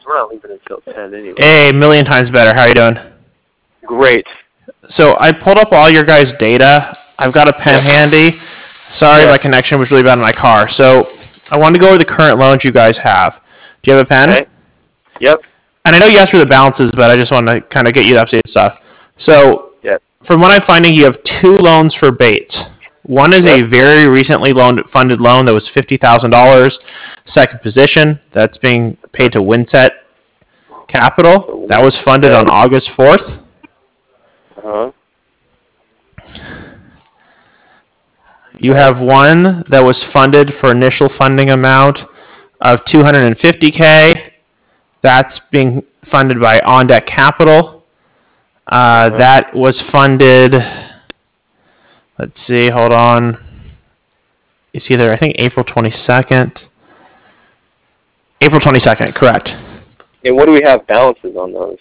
we're not leaving until 10 anyway. Hey, a million times better. How are you doing? Great. So I pulled up all your guys' data. I've got a pen handy. Sorry, my connection was really bad in my car. So I wanted to go over the current loans you guys have. Do you have a pen? Okay. Yep. And I know you asked for the balances, but I just want to kind of get you the updated stuff. So from what I'm finding, you have 2 loans for Bates. One is a very recently funded loan that was $50,000. Second position, that's being paid to Winset Capital. That was funded on August 4th. Uh-huh. You have one that was funded for initial funding amount of $250K. That's being funded by On Deck Capital. That was funded, let's see, hold on. It's either, I think, April 22nd. April 22nd, correct. And what do we have balances on those?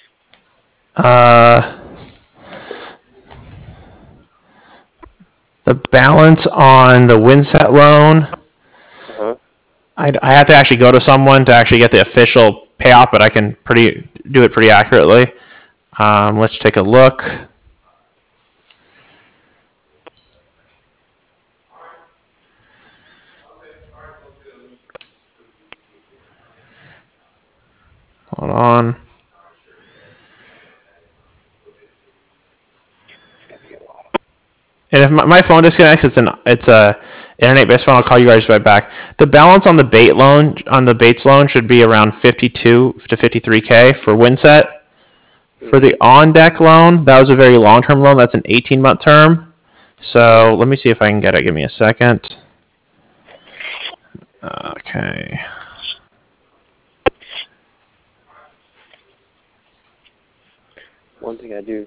The balance on the Winset loan, I have to actually go to someone to actually get the official payoff, but I can do it pretty accurately. Let's take a look. Hold on. And if my phone disconnects, it's a internet-based phone. I'll call you guys right back. The balance on the Bates loan should be around 52 to 53K for Winset. For the On Deck loan, that was a very long-term loan. That's an 18-month term. So let me see if I can get it. Give me a second. Okay. One thing I do.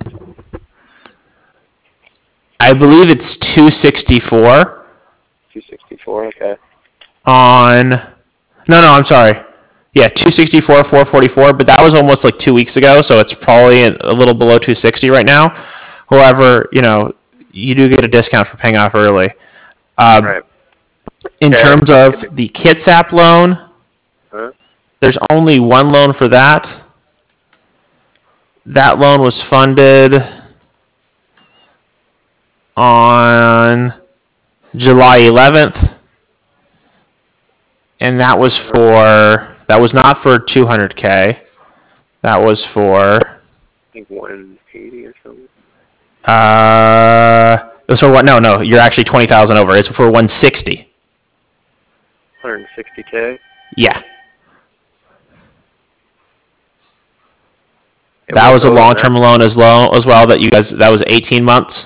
I believe it's 264. 264, okay. No, I'm sorry. Yeah, 264, 444, but that was almost like 2 weeks ago, so it's probably a little below 260 right now. However, you do get a discount for paying off early. Right. In terms of the Kitsap loan, there's only one loan for that. That loan was funded on July 11th, and that was not for 200K. That was for, I think 180 or something. it was for what? No, you're actually 20,000 over. It's for 160. 160K. Yeah. That was a long-term loan as well. That was 18 months.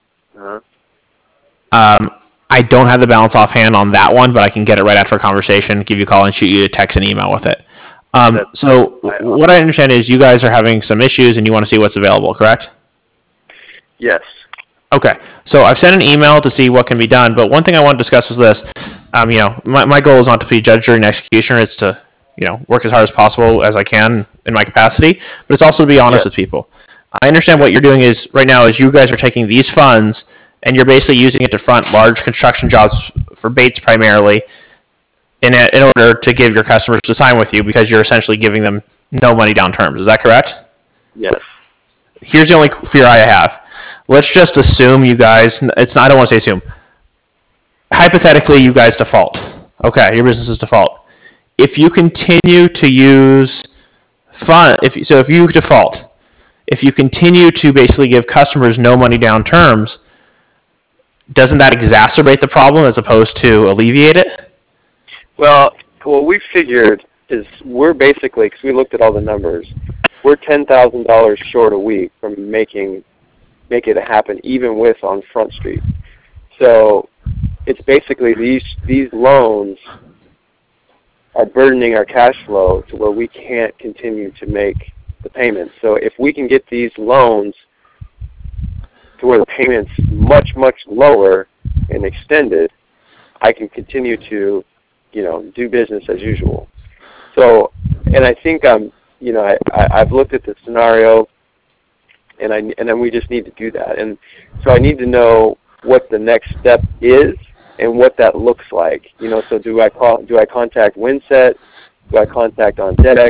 I don't have the balance offhand on that one, but I can get it right after a conversation, give you a call, and shoot you a text and email with it. So what I understand is you guys are having some issues and you want to see what's available, correct? Yes. Okay. So I've sent an email to see what can be done, but one thing I want to discuss is this. My goal is not to be judge, jury, and executioner. It's to, work as hard as possible as I can in my capacity, but it's also to be honest with people. I understand what you're doing is right now is you guys are taking these funds and you're basically using it to front large construction jobs for Bates primarily in order to give your customers to sign with you because you're essentially giving them no money down terms. Is that correct? Yes. Here's the only fear I have. Let's just assume you guys, I don't want to say assume. Hypothetically, you guys default. Okay, your business is default. If you continue to use if you default, if you continue to basically give customers no money down terms, doesn't that exacerbate the problem as opposed to alleviate it? Well, what we figured is we're basically, because we looked at all the numbers, we're $10,000 short a week from make it happen even with on Front Street. So it's basically these loans are burdening our cash flow to where we can't continue to make the payments. So if we can get these loans to where the payment's much, much lower and extended, I can continue to, do business as usual. So, and I think I've looked at the scenario, and then we just need to do that. And so I need to know what the next step is and what that looks like. So do I contact Winset? Do I contact On Deck?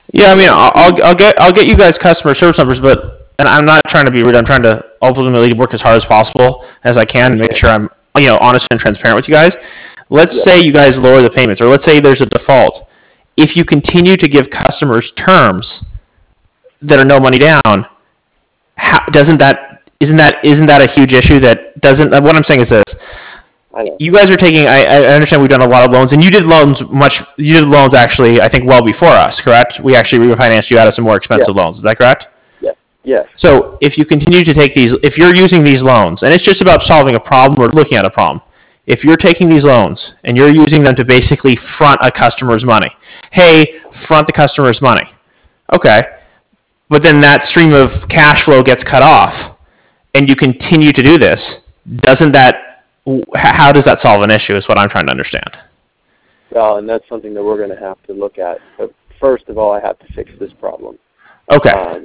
Yeah, I mean, I'll get you guys customer service numbers, but and I'm not trying to be rude. I'm trying to ultimately work as hard as possible as I can and make sure I'm honest and transparent with you guys. Let's say you guys lower the payments, or let's say there's a default. If you continue to give customers terms that are no money down, doesn't that isn't that a huge issue? That doesn't. What I'm saying is this: you guys are taking. I understand we've done a lot of loans, and you did loans much. You did loans actually, I think, well before us. Correct? We actually refinanced you out of some more expensive loans. Is that correct? Yes. Yes. So if you continue to take these, if you're using these loans, and it's just about solving a problem or looking at a problem, if you're taking these loans and you're using them to basically front a customer's money, hey, front the customer's money. Okay. But then that stream of cash flow gets cut off and you continue to do this, doesn't that, how does that solve an issue is what I'm trying to understand. Well, and that's something that we're going to have to look at. But first of all, I have to fix this problem. Okay.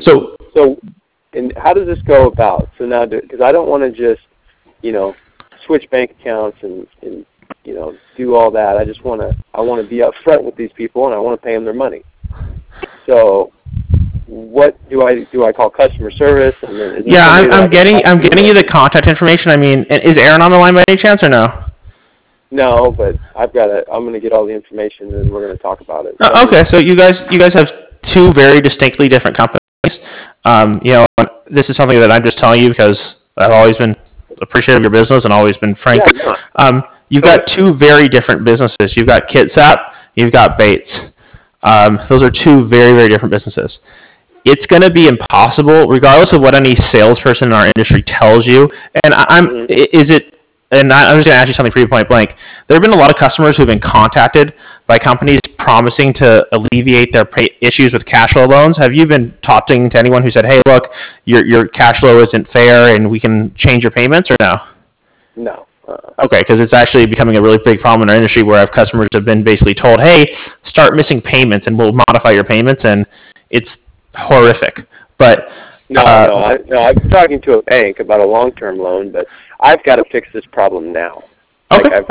And how does this go about? So now, because I don't want to just, switch bank accounts and do all that. I just want to be upfront with these people, and I want to pay them their money. So what do I call customer service? And then I'm getting you the contact information. I mean, is Aaron on the line by any chance or no? No, but I'm going to get all the information and we're going to talk about it. Okay, so you guys have two very distinctly different companies. This is something that I'm just telling you because I've always been appreciative of your business and always been frank. Yeah, you've got two very different businesses. You've got Kitsap, you've got Bates. Those are two very, very different businesses. It's going to be impossible, regardless of what any salesperson in our industry tells you. And I'm just going to ask you something pretty point blank. There have been a lot of customers who have been contacted by companies promising to alleviate their issues with cash flow loans. Have you been talking to anyone who said, hey, look, your cash flow isn't fair and we can change your payments, or no? No. Okay, because it's actually becoming a really big problem in our industry where our customers have been basically told, hey, start missing payments and we'll modify your payments, and it's horrific. But I'm talking to a bank about a long-term loan, but I've got to fix this problem now. Okay.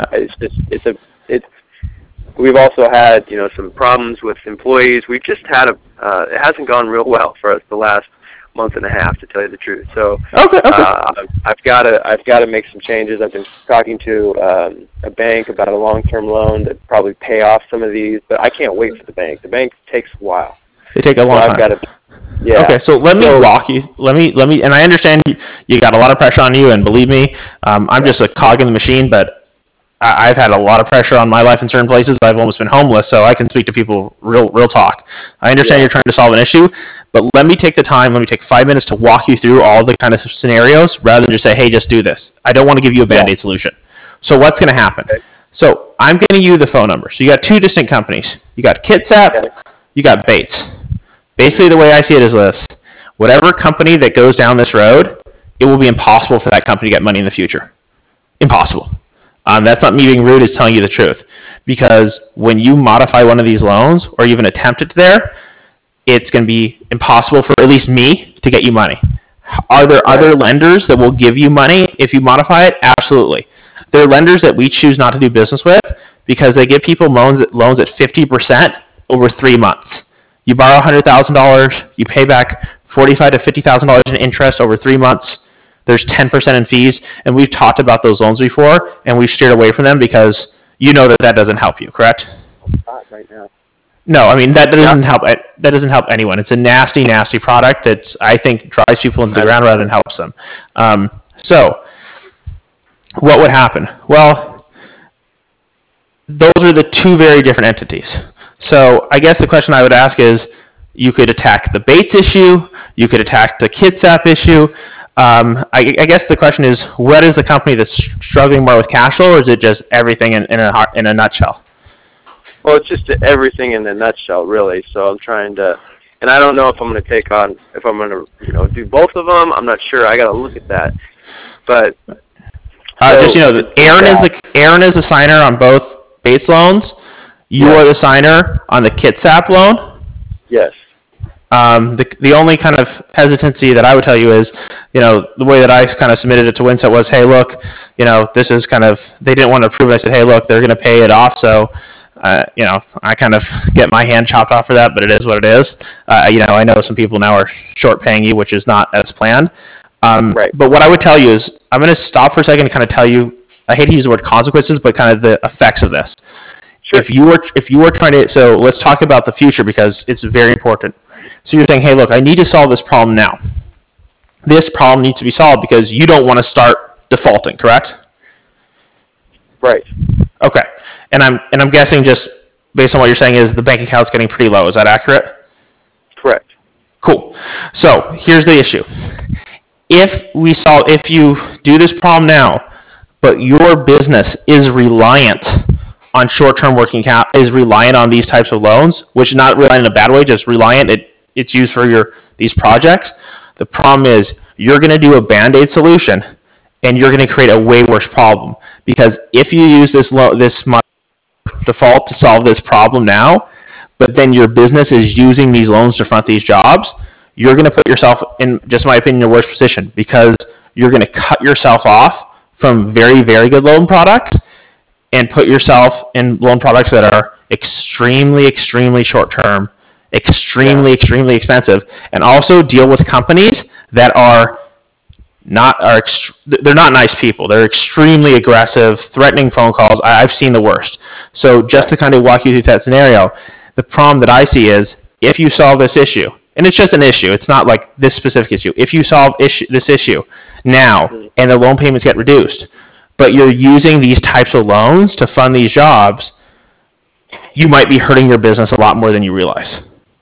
We've also had some problems with employees. We've just had it hasn't gone real well for us the last month and a half, to tell you the truth. So okay. I've got to make some changes. I've been talking to a bank about a long-term loan to probably pay off some of these, but I can't wait for the bank. The bank takes a while. They take a long time. Okay, so let me walk you. Let me, and I understand you got a lot of pressure on you, and believe me, I'm just a cog in the machine, but I've had a lot of pressure on my life in certain places. I've almost been homeless, so I can speak to people real talk. I understand you're trying to solve an issue, but let me take 5 minutes to walk you through all the kind of scenarios rather than just say, hey, just do this. I don't want to give you a Band-Aid solution. So what's going to happen? Okay. So I'm giving you the phone number. So you got two distinct companies. You got Kitsap, you got Bates. Basically, the way I see it is this. Whatever company that goes down this road, it will be impossible for that company to get money in the future. Impossible. That's not me being rude, it's telling you the truth. Because when you modify one of these loans, or even attempt it there, it's going to be impossible for at least me to get you money. Are there other lenders that will give you money if you modify it? Absolutely. There are lenders that we choose not to do business with because they give people loans at 50% over 3 months. You borrow $100,000, you pay back $45,000 to $50,000 in interest over 3 months. There's 10% in fees, and we've talked about those loans before, and we've steered away from them because you know that doesn't help you, correct? Not right now. No, I mean that doesn't help. That doesn't help anyone. It's a nasty, nasty product that I think drives people into the ground rather than helps them. So, what would happen? Well, those are the two very different entities. So, I guess the question I would ask is, you could attack the Bates issue, you could attack the Kitsap issue. I guess the question is, what is the company that's struggling more with cash flow, or is it just everything in a nutshell? Well, it's just everything in a nutshell, really. So I'm trying to, and I don't know if I'm going to do both of them. I'm not sure. I got to look at that. But Aaron is the signer on both Bates loans. You are the signer on the Kitsap loan. Yes. The only kind of hesitancy that I would tell you is, the way that I kind of submitted it to Winset was, hey, look, this is kind of, they didn't want to approve it. I said, hey, look, they're going to pay it off, so I kind of get my hand chopped off for that, but it is what it is. I know some people now are short paying you, which is not as planned. Right. But what I would tell you is, I'm going to stop for a second and kind of tell you, I hate to use the word consequences, but kind of the effects of this. Sure. If you were trying to, so let's talk about the future because it's very important. So you're saying, hey, look, I need to solve this problem now. This problem needs to be solved because you don't want to start defaulting, correct? Right. Okay. And I'm guessing, just based on what you're saying, is the bank account's getting pretty low. Is that accurate? Correct. Cool. So here's the issue. If you do this problem now, but your business is reliant on short-term working cap, is reliant on these types of loans, which is not reliant in a bad way, just reliant. It's used for these projects. The problem is you're going to do a Band-Aid solution, and you're going to create a way worse problem. Because if you use this default to solve this problem now, but then your business is using these loans to front these jobs, you're going to put yourself in, just in my opinion, a worse position because you're going to cut yourself off from very, very good loan products and put yourself in loan products that are extremely, extremely short term, extremely, extremely expensive, and also deal with companies that are they're not nice people. They're extremely aggressive, threatening phone calls. I've seen the worst. So just to kind of walk you through that scenario, the problem that I see is if you solve this issue, and it's just an issue, it's not like this specific issue. If you solve this issue now and the loan payments get reduced, but you're using these types of loans to fund these jobs, you might be hurting your business a lot more than you realize.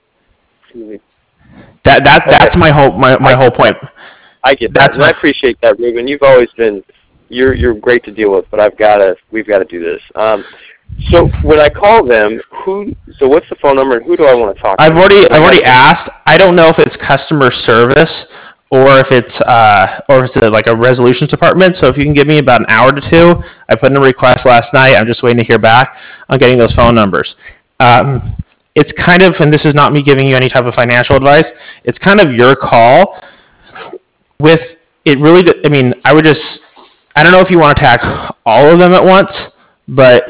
That's my whole point. I get that. I appreciate that, Ruben. You've always been, you're great to deal with, but we've got to do this. So when I call them, so what's the phone number and who do I want to talk to? I've already asked. I don't know if it's customer service or if it's like a resolutions department. So if you can give me about an hour to two, I put in a request last night. I'm just waiting to hear back on getting those phone numbers. It's kind of, and this is not me giving you any type of financial advice, it's kind of your call. With it really, I mean, I don't know if you want to attack all of them at once, but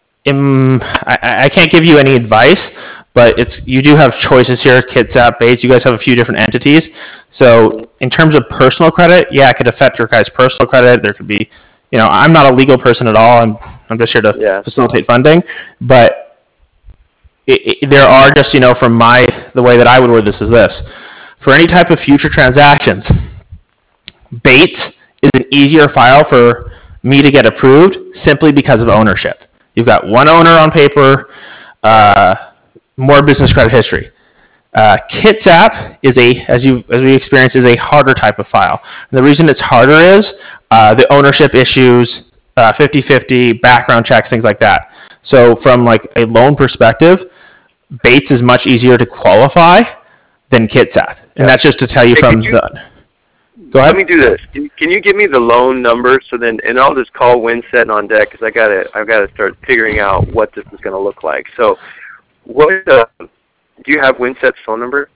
I can't give you any advice, but you do have choices here, Kitsap, Bates, you guys have a few different entities. So in terms of personal credit, yeah, it could affect your guys' personal credit. There could be, I'm not a legal person at all. I'm just here to facilitate funding, but there are just, from the way that I would word this is this. For any type of future transactions, Bates is an easier file for me to get approved simply because of ownership. You've got one owner on paper, more business credit history. Kitsap is as we experienced, is a harder type of file. And the reason it's harder is the ownership issues, 50-50, background checks, things like that. So from like a loan perspective, Bates is much easier to qualify than Kitsap. And that's just to tell you Go ahead. Let me do this. Can you give me the loan number and I'll just call Winset on deck because I've got to start figuring out what this is going to look like. So, do you have Winset's phone number?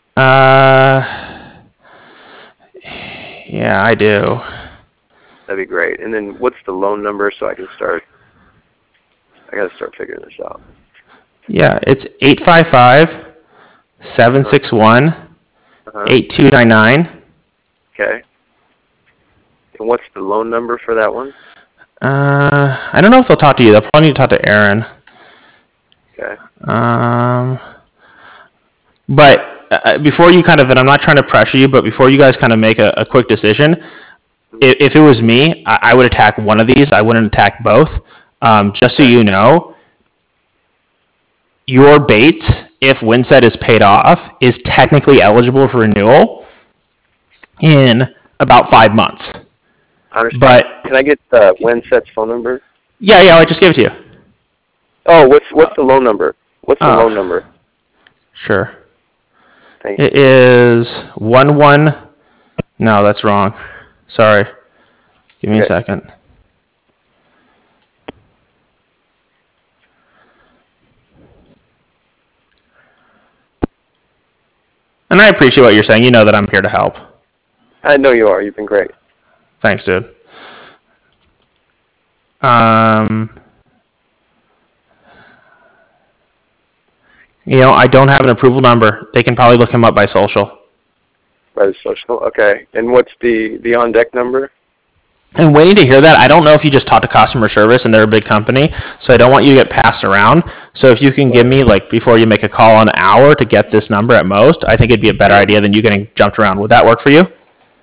Yeah, I do. That'd be great. And then what's the loan number so I can start? I got to start figuring this out. Yeah, it's 855-761-8299. Okay. And what's the loan number for that one? I don't know if they'll talk to you. They'll probably need to talk to Aaron. Okay. But before you and I'm not trying to pressure you, but before you guys kind of make a quick decision, if it was me, I would attack one of these. I wouldn't attack both. Just so you know, your Bates, if Winset is paid off, is technically eligible for renewal in about 5 months. I understand. But can I get Winset's phone number? Yeah, I just gave it to you. Oh, what's the loan number? What's the loan number? Sure. Thank you. It is 11. No, that's wrong. Sorry. Give me a second. And I appreciate what you're saying. You know that I'm here to help. I know you are. You've been great. Thanks, dude. I don't have an approval number. They can probably look him up by social. By the social, okay. And what's the on deck number? And waiting to hear that, I don't know if you just talked to customer service and they're a big company, so I don't want you to get passed around. So if you can give me, like, before you make a call, an hour to get this number at most, I think it'd be a better idea than you getting jumped around. Would that work for you?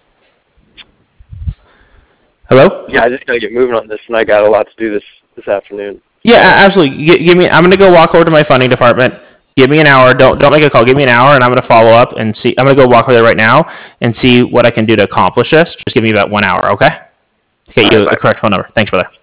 Hello? Yeah, I just gotta get moving on this, and I got a lot to do this afternoon. Yeah, absolutely. Give me. I'm gonna go walk over to my funding department. Give me an hour. Don't make a call. Give me an hour, and I'm gonna follow up and see. I'm gonna go walk over there right now and see what I can do to accomplish this. Just give me about 1 hour, okay? To get you the correct phone number. Thanks, brother.